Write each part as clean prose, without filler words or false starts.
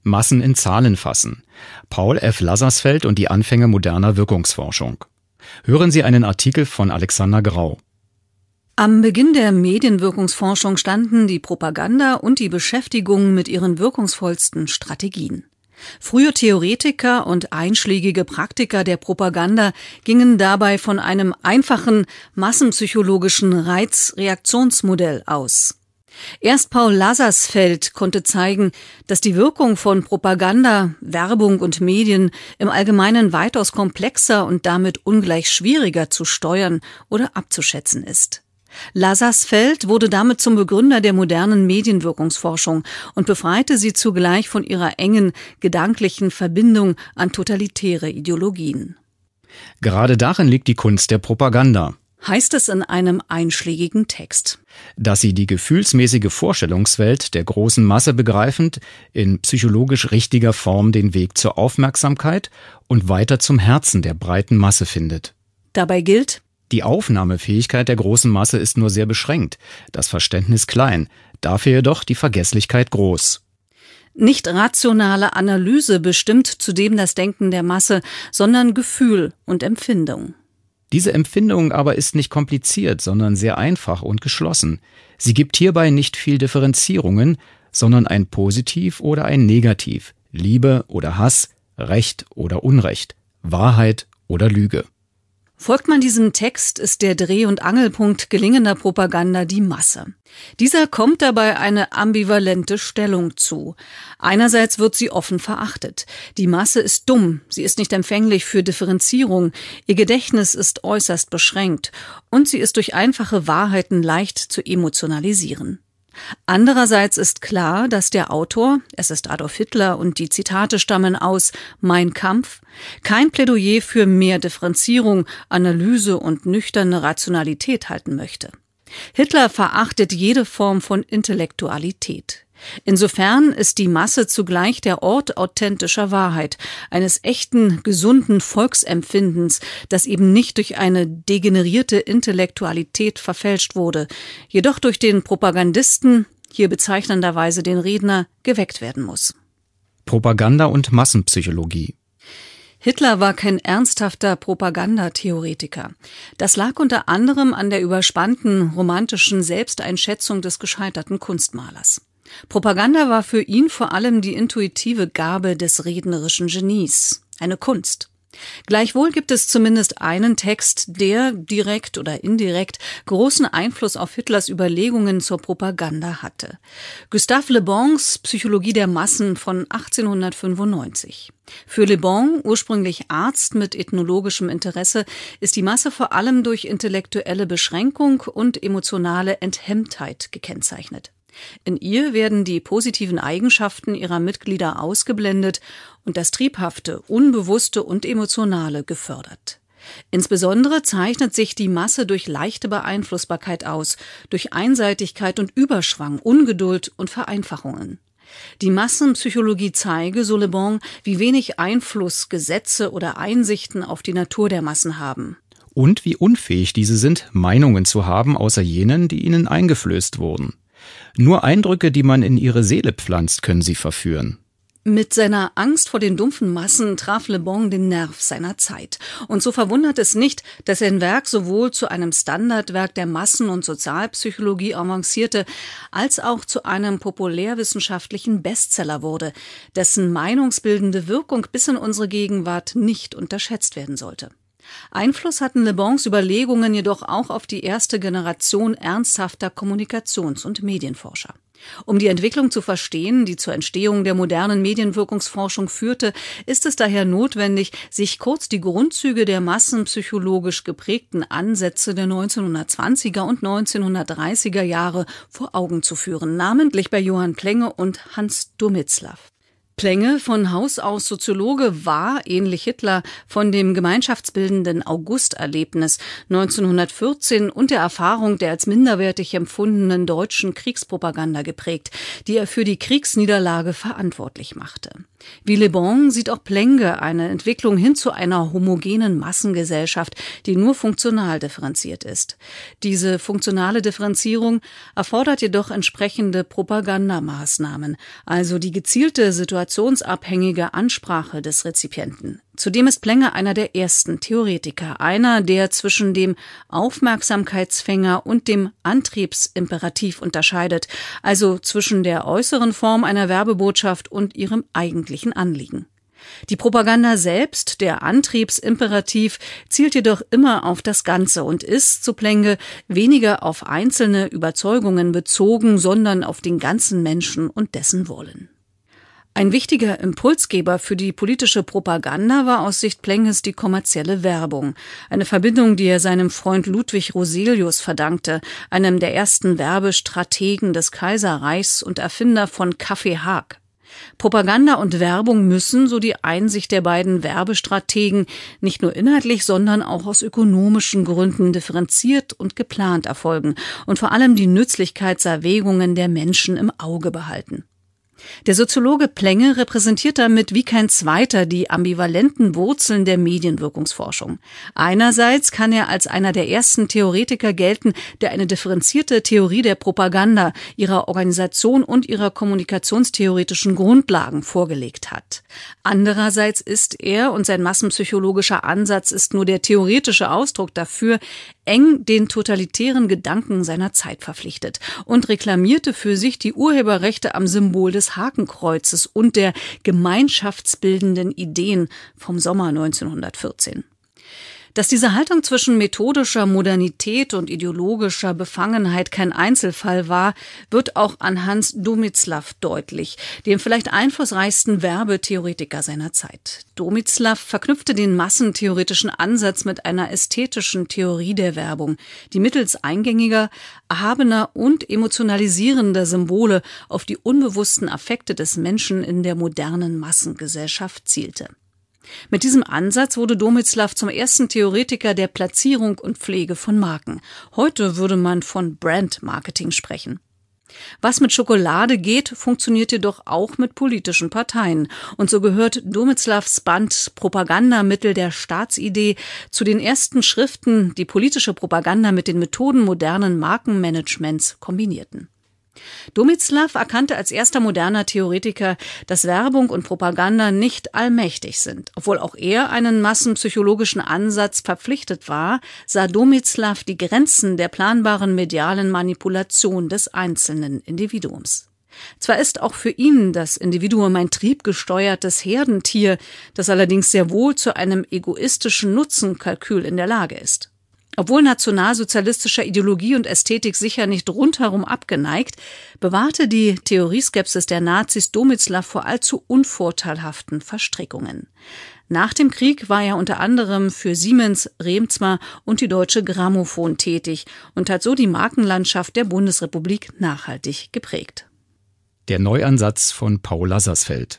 Massen in Zahlen fassen. Paul F. Lazarsfeld und die Anfänge moderner Wirkungsforschung. Hören Sie einen Artikel von Alexander Grau. Am Beginn der Medienwirkungsforschung standen die Propaganda und die Beschäftigung mit ihren wirkungsvollsten Strategien. Frühe Theoretiker und einschlägige Praktiker der Propaganda gingen dabei von einem einfachen massenpsychologischen Reiz-Reaktionsmodell aus. Erst Paul Lazarsfeld konnte zeigen, dass die Wirkung von Propaganda, Werbung und Medien im Allgemeinen weitaus komplexer und damit ungleich schwieriger zu steuern oder abzuschätzen ist. Lazarsfeld wurde damit zum Begründer der modernen Medienwirkungsforschung und befreite sie zugleich von ihrer engen gedanklichen Verbindung an totalitäre Ideologien. Gerade darin liegt die Kunst der Propaganda, heißt es in einem einschlägigen Text. Dass sie die gefühlsmäßige Vorstellungswelt der großen Masse begreifend, in psychologisch richtiger Form den Weg zur Aufmerksamkeit und weiter zum Herzen der breiten Masse findet. Dabei gilt: Die Aufnahmefähigkeit der großen Masse ist nur sehr beschränkt, das Verständnis klein, dafür jedoch die Vergesslichkeit groß. Nicht rationale Analyse bestimmt zudem das Denken der Masse, sondern Gefühl und Empfindung. Diese Empfindung aber ist nicht kompliziert, sondern sehr einfach und geschlossen. Sie gibt hierbei nicht viel Differenzierungen, sondern ein Positiv oder ein Negativ, Liebe oder Hass, Recht oder Unrecht, Wahrheit oder Lüge. Folgt man diesem Text, ist der Dreh- und Angelpunkt gelingender Propaganda die Masse. Dieser kommt dabei eine ambivalente Stellung zu. Einerseits wird sie offen verachtet. Die Masse ist dumm, sie ist nicht empfänglich für Differenzierung, ihr Gedächtnis ist äußerst beschränkt und sie ist durch einfache Wahrheiten leicht zu emotionalisieren. Andererseits ist klar, dass der Autor, es ist Adolf Hitler und die Zitate stammen aus Mein Kampf, kein Plädoyer für mehr Differenzierung, Analyse und nüchterne Rationalität halten möchte. Hitler verachtet jede Form von Intellektualität. Insofern ist die Masse zugleich der Ort authentischer Wahrheit, eines echten, gesunden Volksempfindens, das eben nicht durch eine degenerierte Intellektualität verfälscht wurde, jedoch durch den Propagandisten, hier bezeichnenderweise den Redner, geweckt werden muss. Propaganda und Massenpsychologie. Hitler war kein ernsthafter Propagandatheoretiker. Das lag unter anderem an der überspannten romantischen Selbsteinschätzung des gescheiterten Kunstmalers. Propaganda war für ihn vor allem die intuitive Gabe des rednerischen Genies, eine Kunst. Gleichwohl gibt es zumindest einen Text, der, direkt oder indirekt, großen Einfluss auf Hitlers Überlegungen zur Propaganda hatte. Gustave Le Bons Psychologie der Massen von 1895. Für Le Bon, ursprünglich Arzt mit ethnologischem Interesse, ist die Masse vor allem durch intellektuelle Beschränkung und emotionale Enthemmtheit gekennzeichnet. In ihr werden die positiven Eigenschaften ihrer Mitglieder ausgeblendet und das Triebhafte, Unbewusste und Emotionale gefördert. Insbesondere zeichnet sich die Masse durch leichte Beeinflussbarkeit aus, durch Einseitigkeit und Überschwang, Ungeduld und Vereinfachungen. Die Massenpsychologie zeige, so Le Bon, wie wenig Einfluss Gesetze oder Einsichten auf die Natur der Massen haben. Und wie unfähig diese sind, Meinungen zu haben, außer jenen, die ihnen eingeflößt wurden. Nur Eindrücke, die man in ihre Seele pflanzt, können sie verführen. Mit seiner Angst vor den dumpfen Massen traf Le Bon den Nerv seiner Zeit. Und so verwundert es nicht, dass sein Werk sowohl zu einem Standardwerk der Massen- und Sozialpsychologie avancierte, als auch zu einem populärwissenschaftlichen Bestseller wurde, dessen meinungsbildende Wirkung bis in unsere Gegenwart nicht unterschätzt werden sollte. Einfluss hatten Le Bons Überlegungen jedoch auch auf die erste Generation ernsthafter Kommunikations- und Medienforscher. Um die Entwicklung zu verstehen, die zur Entstehung der modernen Medienwirkungsforschung führte, ist es daher notwendig, sich kurz die Grundzüge der massenpsychologisch geprägten Ansätze der 1920er und 1930er Jahre vor Augen zu führen, namentlich bei Johann Plenge und Hans Domitzlaff. Plenge, von Haus aus Soziologe, war, ähnlich Hitler, von dem gemeinschaftsbildenden August-Erlebnis 1914 und der Erfahrung der als minderwertig empfundenen deutschen Kriegspropaganda geprägt, die er für die Kriegsniederlage verantwortlich machte. Wie Le Bon sieht auch Plenge eine Entwicklung hin zu einer homogenen Massengesellschaft, die nur funktional differenziert ist. Diese funktionale Differenzierung erfordert jedoch entsprechende Propagandamaßnahmen, also die gezielte Situation situationsabhängige Ansprache des Rezipienten. Zudem ist Plenge einer der ersten Theoretiker, einer, der zwischen dem Aufmerksamkeitsfänger und dem Antriebsimperativ unterscheidet, also zwischen der äußeren Form einer Werbebotschaft und ihrem eigentlichen Anliegen. Die Propaganda selbst, der Antriebsimperativ, zielt jedoch immer auf das Ganze und ist, so Plenge, weniger auf einzelne Überzeugungen bezogen, sondern auf den ganzen Menschen und dessen Wollen. Ein wichtiger Impulsgeber für die politische Propaganda war aus Sicht Plenges die kommerzielle Werbung. Eine Verbindung, die er seinem Freund Ludwig Roselius verdankte, einem der ersten Werbestrategen des Kaiserreichs und Erfinder von Kaffee Haag. Propaganda und Werbung müssen, so die Einsicht der beiden Werbestrategen, nicht nur inhaltlich, sondern auch aus ökonomischen Gründen differenziert und geplant erfolgen und vor allem die Nützlichkeitserwägungen der Menschen im Auge behalten. Der Soziologe Plenge repräsentiert damit wie kein zweiter die ambivalenten Wurzeln der Medienwirkungsforschung. Einerseits kann er als einer der ersten Theoretiker gelten, der eine differenzierte Theorie der Propaganda, ihrer Organisation und ihrer kommunikationstheoretischen Grundlagen vorgelegt hat. Andererseits ist er, und sein massenpsychologischer Ansatz ist nur der theoretische Ausdruck dafür, eng den totalitären Gedanken seiner Zeit verpflichtet und reklamierte für sich die Urheberrechte am Symbol des Hakenkreuzes und der gemeinschaftsbildenden Ideen vom Sommer 1914. Dass diese Haltung zwischen methodischer Modernität und ideologischer Befangenheit kein Einzelfall war, wird auch an Hans Domitzlaff deutlich, dem vielleicht einflussreichsten Werbetheoretiker seiner Zeit. Domitzlaff verknüpfte den massentheoretischen Ansatz mit einer ästhetischen Theorie der Werbung, die mittels eingängiger, erhabener und emotionalisierender Symbole auf die unbewussten Affekte des Menschen in der modernen Massengesellschaft zielte. Mit diesem Ansatz wurde Domitzlaff zum ersten Theoretiker der Platzierung und Pflege von Marken. Heute würde man von Brand-Marketing sprechen. Was mit Schokolade geht, funktioniert jedoch auch mit politischen Parteien. Und so gehört Domitzlaffs Band Propagandamittel der Staatsidee zu den ersten Schriften, die politische Propaganda mit den Methoden modernen Markenmanagements kombinierten. Domitzlaff erkannte als erster moderner Theoretiker, dass Werbung und Propaganda nicht allmächtig sind. Obwohl auch er einen massenpsychologischen Ansatz verpflichtet war, sah Domitzlaff die Grenzen der planbaren medialen Manipulation des einzelnen Individuums. Zwar ist auch für ihn das Individuum ein triebgesteuertes Herdentier, das allerdings sehr wohl zu einem egoistischen Nutzenkalkül in der Lage ist. Obwohl nationalsozialistischer Ideologie und Ästhetik sicher nicht rundherum abgeneigt, bewahrte die Theorieskepsis der Nazis Domitzlaff vor allzu unvorteilhaften Verstrickungen. Nach dem Krieg war er unter anderem für Siemens, Remzma und die Deutsche Grammophon tätig und hat so die Markenlandschaft der Bundesrepublik nachhaltig geprägt. Der Neuansatz von Paul Lazarsfeld.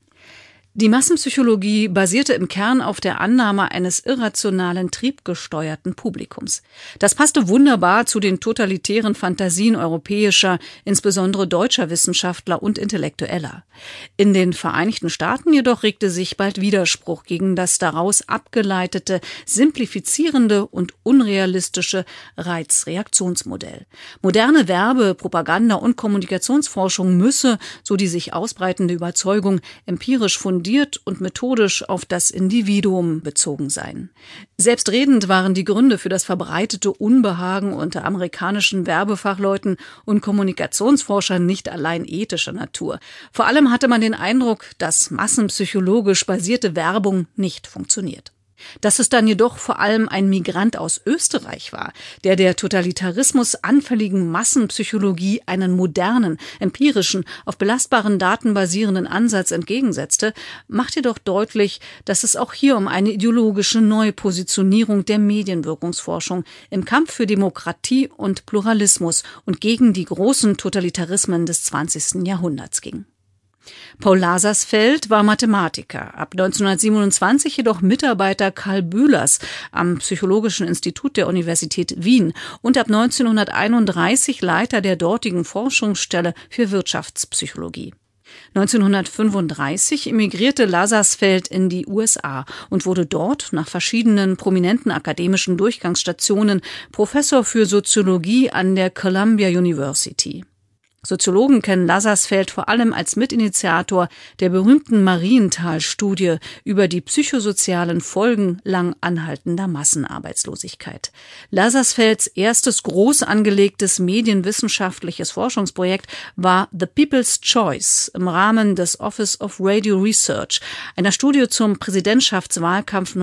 Die Massenpsychologie basierte im Kern auf der Annahme eines irrationalen, triebgesteuerten Publikums. Das passte wunderbar zu den totalitären Fantasien europäischer, insbesondere deutscher Wissenschaftler und Intellektueller. In den Vereinigten Staaten jedoch regte sich bald Widerspruch gegen das daraus abgeleitete, simplifizierende und unrealistische Reizreaktionsmodell. Moderne Werbe-, Propaganda- und Kommunikationsforschung müsse, so die sich ausbreitende Überzeugung, empirisch fundiert und methodisch auf das Individuum bezogen sein. Selbstredend waren die Gründe für das verbreitete Unbehagen unter amerikanischen Werbefachleuten und Kommunikationsforschern nicht allein ethischer Natur. Vor allem hatte man den Eindruck, dass massenpsychologisch basierte Werbung nicht funktioniert. Dass es dann jedoch vor allem ein Migrant aus Österreich war, der Totalitarismus anfälligen Massenpsychologie einen modernen, empirischen, auf belastbaren Daten basierenden Ansatz entgegensetzte, macht jedoch deutlich, dass es auch hier um eine ideologische Neupositionierung der Medienwirkungsforschung im Kampf für Demokratie und Pluralismus und gegen die großen Totalitarismen des 20. Jahrhunderts ging. Paul Lazarsfeld war Mathematiker, ab 1927 jedoch Mitarbeiter Karl Bühlers am Psychologischen Institut der Universität Wien und ab 1931 Leiter der dortigen Forschungsstelle für Wirtschaftspsychologie. 1935 emigrierte Lazarsfeld in die USA und wurde dort nach verschiedenen prominenten akademischen Durchgangsstationen Professor für Soziologie an der Columbia University. Soziologen kennen Lazarsfeld vor allem als Mitinitiator der berühmten Marienthal-Studie über die psychosozialen Folgen lang anhaltender Massenarbeitslosigkeit. Lazarsfelds erstes groß angelegtes medienwissenschaftliches Forschungsprojekt war The People's Choice im Rahmen des Office of Radio Research, einer Studie zum Präsidentschaftswahlkampf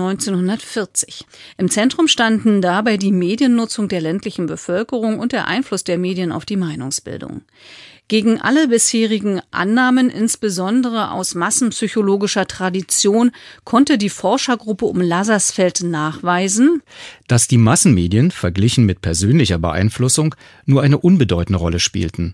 1940. Im Zentrum standen dabei die Mediennutzung der ländlichen Bevölkerung und der Einfluss der Medien auf die Meinungsbildung. Gegen alle bisherigen Annahmen, insbesondere aus massenpsychologischer Tradition, konnte die Forschergruppe um Lazarsfeld nachweisen, dass die Massenmedien verglichen mit persönlicher Beeinflussung nur eine unbedeutende Rolle spielten.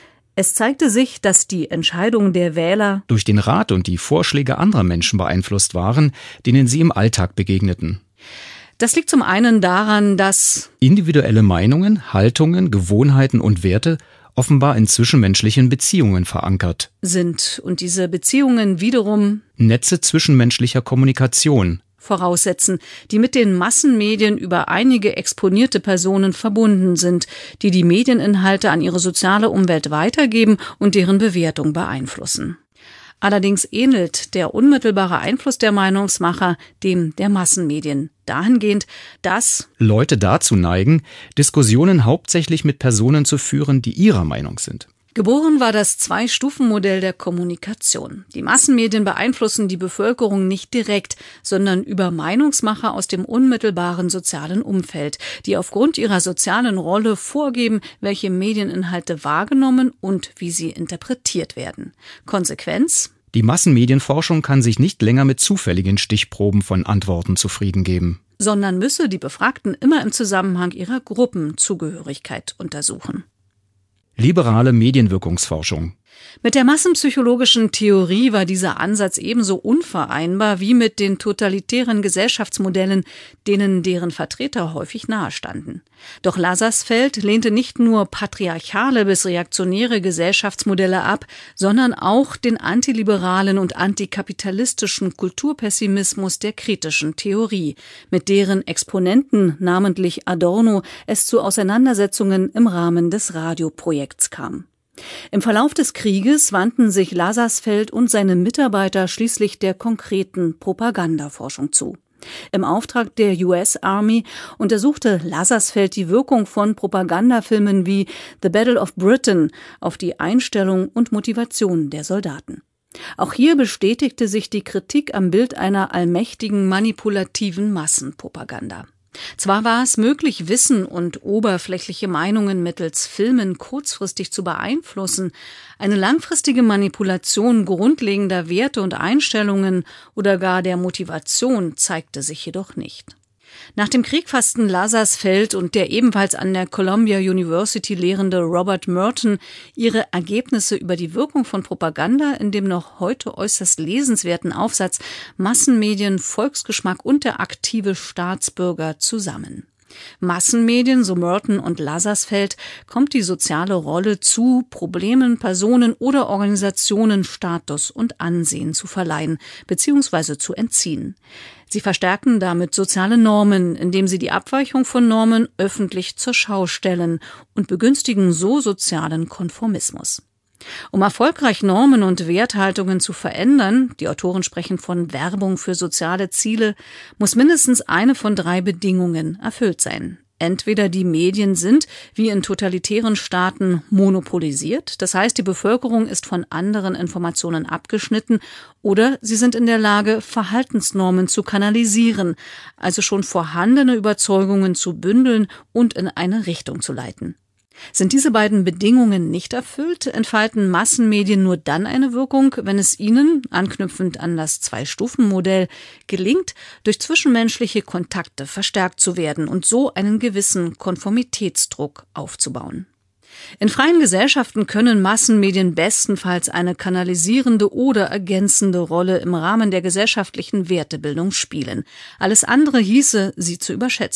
Es zeigte sich, dass die Entscheidungen der Wähler durch den Rat und die Vorschläge anderer Menschen beeinflusst waren, denen sie im Alltag begegneten. Das liegt zum einen daran, dass individuelle Meinungen, Haltungen, Gewohnheiten und Werte offenbar in zwischenmenschlichen Beziehungen verankert sind und diese Beziehungen wiederum Netze zwischenmenschlicher Kommunikation voraussetzen, die mit den Massenmedien über einige exponierte Personen verbunden sind, die die Medieninhalte an ihre soziale Umwelt weitergeben und deren Bewertung beeinflussen. Allerdings ähnelt der unmittelbare Einfluss der Meinungsmacher dem der Massenmedien dahingehend, dass Leute dazu neigen, Diskussionen hauptsächlich mit Personen zu führen, die ihrer Meinung sind. Geboren war das Zwei-Stufen-Modell der Kommunikation. Die Massenmedien beeinflussen die Bevölkerung nicht direkt, sondern über Meinungsmacher aus dem unmittelbaren sozialen Umfeld, die aufgrund ihrer sozialen Rolle vorgeben, welche Medieninhalte wahrgenommen und wie sie interpretiert werden. Konsequenz: Die Massenmedienforschung kann sich nicht länger mit zufälligen Stichproben von Antworten zufrieden geben, sondern müsse die Befragten immer im Zusammenhang ihrer Gruppenzugehörigkeit untersuchen. Liberale Medienwirkungsforschung. Mit der massenpsychologischen Theorie war dieser Ansatz ebenso unvereinbar wie mit den totalitären Gesellschaftsmodellen, denen deren Vertreter häufig nahestanden. Doch Lazarsfeld lehnte nicht nur patriarchale bis reaktionäre Gesellschaftsmodelle ab, sondern auch den antiliberalen und antikapitalistischen Kulturpessimismus der kritischen Theorie, mit deren Exponenten, namentlich Adorno, es zu Auseinandersetzungen im Rahmen des Radioprojekts kam. Im Verlauf des Krieges wandten sich Lazarsfeld und seine Mitarbeiter schließlich der konkreten Propagandaforschung zu. Im Auftrag der US Army untersuchte Lazarsfeld die Wirkung von Propagandafilmen wie The Battle of Britain auf die Einstellung und Motivation der Soldaten. Auch hier bestätigte sich die Kritik am Bild einer allmächtigen, manipulativen Massenpropaganda. Zwar war es möglich, Wissen und oberflächliche Meinungen mittels Filmen kurzfristig zu beeinflussen, eine langfristige Manipulation grundlegender Werte und Einstellungen oder gar der Motivation zeigte sich jedoch nicht. Nach dem Krieg fassten Lazarsfeld und der ebenfalls an der Columbia University lehrende Robert Merton ihre Ergebnisse über die Wirkung von Propaganda in dem noch heute äußerst lesenswerten Aufsatz Massenmedien, Volksgeschmack und der aktive Staatsbürger zusammen. Massenmedien, so Merton und Lazarsfeld, kommt die soziale Rolle zu, Problemen, Personen oder Organisationen Status und Ansehen zu verleihen bzw. zu entziehen. Sie verstärken damit soziale Normen, indem sie die Abweichung von Normen öffentlich zur Schau stellen und begünstigen so sozialen Konformismus. Um erfolgreich Normen und Werthaltungen zu verändern, die Autoren sprechen von Werbung für soziale Ziele, muss mindestens eine von 3 Bedingungen erfüllt sein. Entweder die Medien sind, wie in totalitären Staaten, monopolisiert, das heißt, die Bevölkerung ist von anderen Informationen abgeschnitten, oder sie sind in der Lage, Verhaltensnormen zu kanalisieren, also schon vorhandene Überzeugungen zu bündeln und in eine Richtung zu leiten. Sind diese beiden Bedingungen nicht erfüllt, entfalten Massenmedien nur dann eine Wirkung, wenn es ihnen, anknüpfend an das Zwei-Stufen-Modell, gelingt, durch zwischenmenschliche Kontakte verstärkt zu werden und so einen gewissen Konformitätsdruck aufzubauen. In freien Gesellschaften können Massenmedien bestenfalls eine kanalisierende oder ergänzende Rolle im Rahmen der gesellschaftlichen Wertebildung spielen. Alles andere hieße, sie zu überschätzen.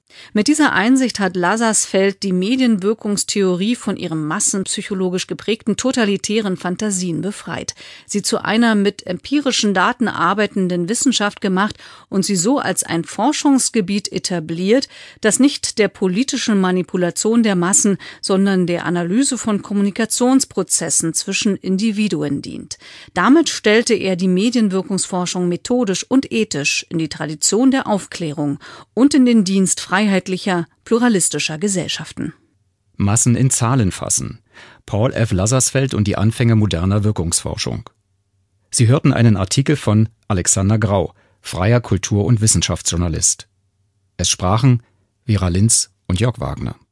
Mit dieser Einsicht hat Lazarsfeld die Medienwirkungstheorie von ihren massenpsychologisch geprägten totalitären Fantasien befreit, sie zu einer mit empirischen Daten arbeitenden Wissenschaft gemacht und sie so als ein Forschungsgebiet etabliert, das nicht der politischen Manipulation der Massen, sondern der Analyse von Kommunikationsprozessen zwischen Individuen dient. Damit stellte er die Medienwirkungsforschung methodisch und ethisch in die Tradition der Aufklärung und in den Dienst freiheitlicher, pluralistischer Gesellschaften. Massen in Zahlen fassen. Paul F. Lazarsfeld und die Anfänge moderner Wirkungsforschung. Sie hörten einen Artikel von Alexander Grau, freier Kultur- und Wissenschaftsjournalist. Es sprachen Vera Linz und Jörg Wagner.